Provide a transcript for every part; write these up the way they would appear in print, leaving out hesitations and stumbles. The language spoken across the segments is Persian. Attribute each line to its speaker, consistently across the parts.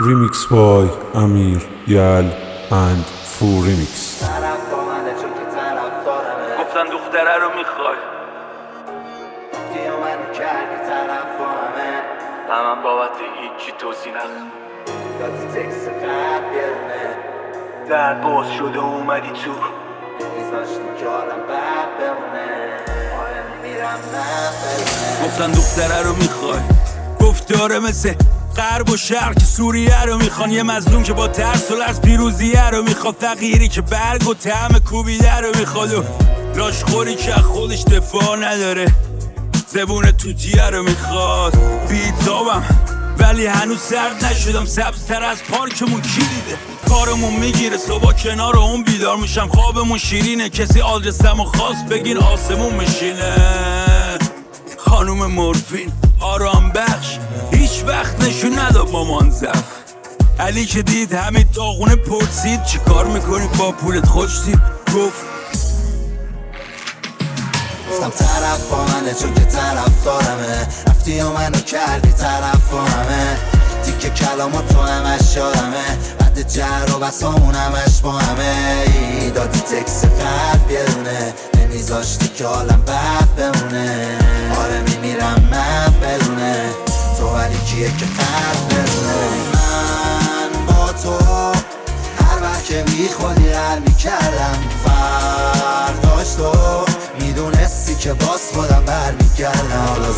Speaker 1: Remix by Amir, Yal and Foo Remix.
Speaker 2: گفتن دختره رو میخوای
Speaker 3: من کردی طرفامه
Speaker 2: من بابت هیچی توضیح نخوام
Speaker 3: دادی تکس قبل بیرونه
Speaker 2: در باز شده اومدی تو
Speaker 3: میذاشتی که آدم بد بمونه میرم من بمونه
Speaker 2: گفتن دختره رو میخوای گفت داره مثل غرب و شرق که سوریه رو میخوان، یه مظلوم که با ترس و لرز پیروزیه رو میخواد، فقیری که برگ و طعم کوبیده رو میخواد و لاشخوری که خودش دفاع نداره، زبون توتیه رو میخواد. بیتابم ولی هنوز سرد نشدم، سبزتر از پارکمون کی دیده، کارمون میگیره صبح کنار اون بیدار میشم، خوابمون شیرینه کسی آدرسمو خواست بگین آسمون میشینه. خانوم مورفین آرام بخش هیچ وقت نشون نداد مامان زف، علی که دید همین داغونه پرسید چی کار میکنی با پولت خوشتید،
Speaker 3: گفتم طرف با منه چون که طرف دارمه، رفتی و منو کردی طرف با همه، تیکه کلامو تو همش یادمه، بعد جر و بسامون همش با همه، دادی تکس قلب یه دونه، نمیذاشتی که حالم بد بمونه، آره میمیرم من بدونه تو ولی کیه که قلب بدونه. من با تو هر وقت که میخوادی حل میکردم، فرداش تو میدونستی که باز خودم برمیگردم، حالا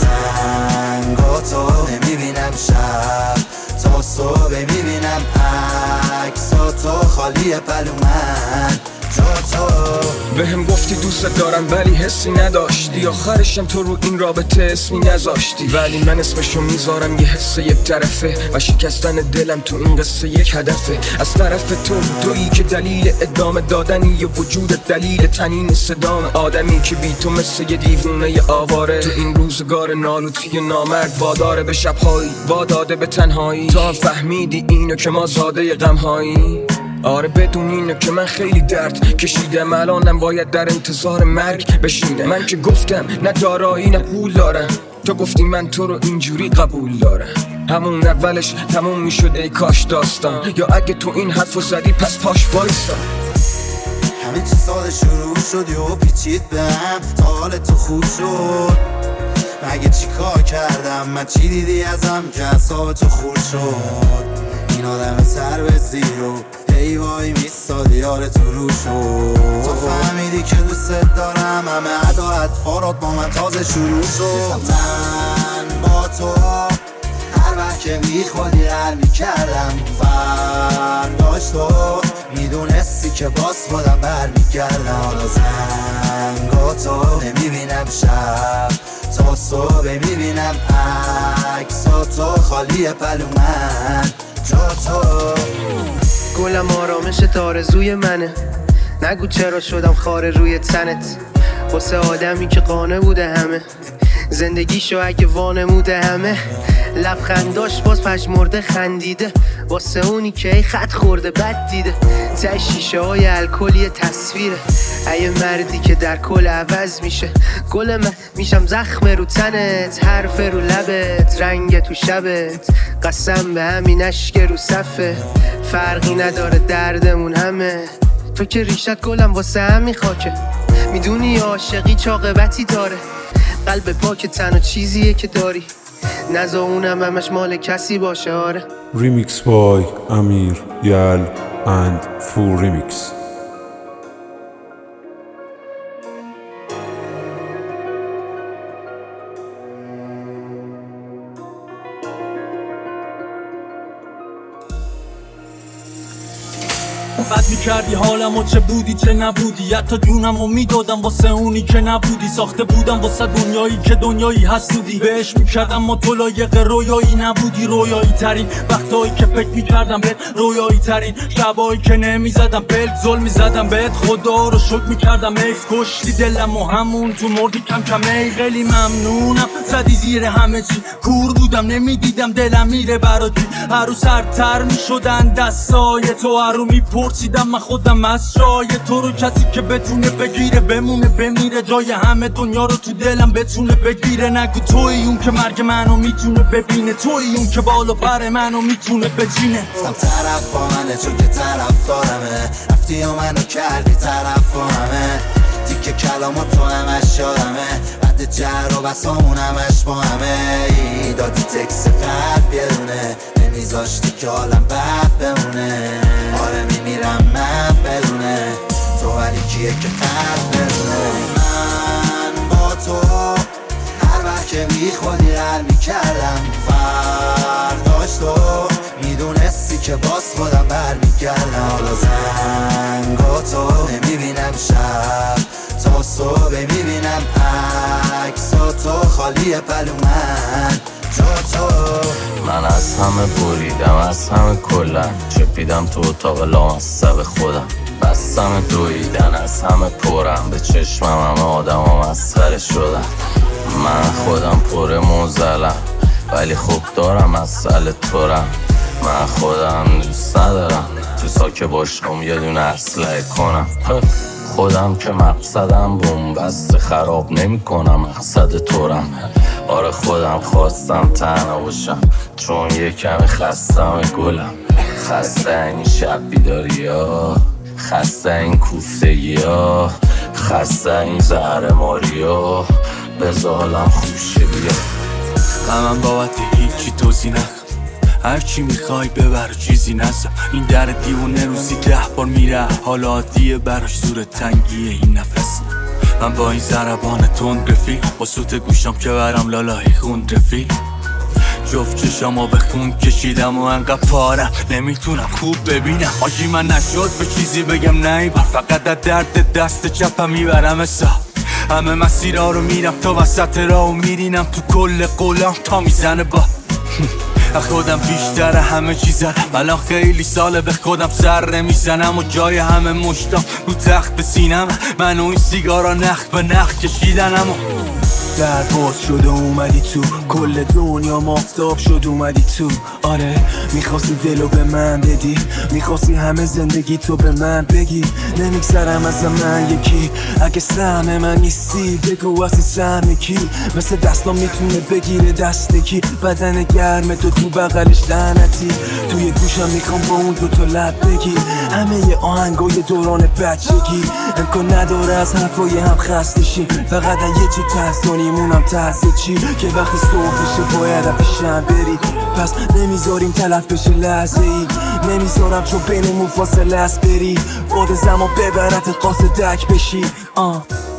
Speaker 3: زنگاتو نمیبینم شب تا صبح میبینم عکساتو خالی پلو من جا تو.
Speaker 4: بهم گفتی دوست دارم ولی حسی نداشتی، آخرشم تو رو این رابطه اسمی نذاشتی، ولی من اسمشو میذارم یه حس یک طرفه و شکستن دلم تو این قصه یک هدفه، از طرف تو تویی که دلیل ادامه دادنی یه وجود دلیل تنین صدام، آدمی که بی تو مثل یه دیوونه آواره، تو این روزگار نالوتی نامرد واداره به شبهایی واداده به تنهایی، تو هم فهمیدی اینو که ما زاده غمهایی، آره بدون اینو که من خیلی درد کشیدم، الانم باید در انتظار مرگ بشینم، من که گفتم نه دارایی نه پول دارم، تو گفتی من تو رو اینجوری قبول دارم، همون اولش تموم میشد ای کاش داستان، یا اگه تو این حرفو زدی پس پاش وایسا.
Speaker 3: همه چی ساده شروع شد و پیچید بهم تا حال تو خوب شد، مگه چی کار کردم من چی دیدی ازم که اعصاب تو خورد شد، این آدم سر به زیرو هی وای میستادی یار تو رو شد، تو فهمیدی که دوست دارم همه ادا اطفارات با من تازه شروع شد، من با تو هر وقت که میخوادی حل میکردم، فرداش تو میدونستی که باز خودم برمیگردم، حالا زنگاتو نمیبینم شب تا صبح میبینم عکساتو خالی پلو من جا تو.
Speaker 5: گلم آرامش آرزوی منه، نگو چرا شدم خاره روی تنت، واسه آدمی که قانع بوده همه زندگیشو اگه وانموده همه، لبخنداش باز پژمرده خندیده، واسه اونی که ای خط خورده بد دیده، ته شیشه های الکلی تصویره، ای مردی که در کل عوض میشه، گل من میشم زخم رو تنت، حرف رو لبت، رنگ تو شبت، قسم به همین اشک رو صفه، فرقی نداره دردمون همه، تو که ریشت گلم واسه همین خاکه، میدونی عاشقی چاقبتی داره، قلب پاک تنها چیزیه که داری، نزا اونم همش مال کسی باشه. آره
Speaker 1: Remix by Amir, Yal and Foo Remix.
Speaker 2: بد میکردی حالمو چه بودی چه نبودی، حتی جونمو میدادم واسه اونی که نبودی، ساخته بودم واسه دنیایی که دنیایی حسودی، بهش میکردم ما تو لایق رویایی نبودی، رویایی ترین وقتایی که فکر میکردم بهت، رویایی ترین شبایی که نمیزدم بهت، ظلم میزدم بهت، خدا رو شکر میکردم ایف، کشتی دلم و همون تو مردی کم کم، ای خیلی ممنونم زدی زیر همه چی، کور بودم نمیدیدم دلم میره برات، هر رو سرتر میشدن دستای تو، هر رو پرسیدم من خودم از جای تو رو کسی که بتونه بگیره بمونه بمیره جای همه دنیا رو تو دلم بتونه بگیره نگو توی اون که مرگ منو میتونه ببینه توی اون که بالا پر منو میتونه بچینه
Speaker 3: گفتم طرف با منه چون که طرف دارمه رفتی و منو کردی طرف با همه تیکه کلامو تو همش یادمه بعد جر و بسامون همش با همه دادی تکس قلب یه دونه نمیذاشتی که حالم بد بمونه آره میمیرم من بدونه تو ولی کیه که قلب بدونه من با تو هر وقت که میخوادی حل میکردم فرداش تو میدونستی که باز خودم برمیگردم حالا زنگا تو نمیبینم شب تا صبح میبینم عکسا تو خالی پلو من جا تو
Speaker 6: من از همه بریدم از همه کلن چپیدم تو اتاق لامصب خودم بستم دویدن از همه پرم به چشمم همه آدم ها مسخره شدن من خودم پر موزلم ولی خوب دارم مسئله تورم من خودم دوست ندارم تو ساکه باشم یه دونه اسلحه کنم خودم که مقصدم بومبست خراب نمی کنم مقصد تورم آره خودم خواستم تنها باشم چون یه کمی خستم گلم خسته این شب بیداری ها خسته این کوفتگی ها خسته این زهرماری ها بزالم خوشه بیا
Speaker 2: من بابت هیچی توضیح نکن هرچی میخوای ببر چیزی نزم این در دیوونه روزی 10 بار میره حالا عادیه براش زور تنگیه این نفس من با این ضربان تند رفیق با سوت گوشم که برم لالای خون رفیق جفت چشامو به خون کشیدم و انقدر پارم نمیتونم خوب ببینم آجی من نشد به چیزی بگم نیبر فقط در درد دست چپم میبرم حساب همه مسیرها رو میرم تا وسط راه و میرینم تو کل قولم تا میزنه با خودم بیشتر همه چی زدم الان خیلی ساله به خودم سر نمیزنم و جای همه مشتام رو تخت سینم من و این سیگارا نخ به نخ کشیدنم و
Speaker 4: در باز شده اومدی تو کل دنیا مافتاب شد اومدی تو آره میخواستی دلو به من بدی میخواستی همه زندگی تو به من بگی نمیگذرم از من یکی اگه سهم من نیستی بگو واسه سهم کی مثل دستام میتونه بگیره دست کی بدن گرم تو بغلش لعنتی توی گوشم میخوام با اون دوتا لب بگی همه ی آهنگای دوران بچگی امکان نداره از حرفای هم خسته شی فقط یه چی تحصانی مونم تحصیل چی که وقتی صبح بشه باید پیشم بری پس نمیذاریم تلف بشه لحظه ای نمیذارم چون بینمون فاصله است بری باد زمان ببرت قاصدک بشی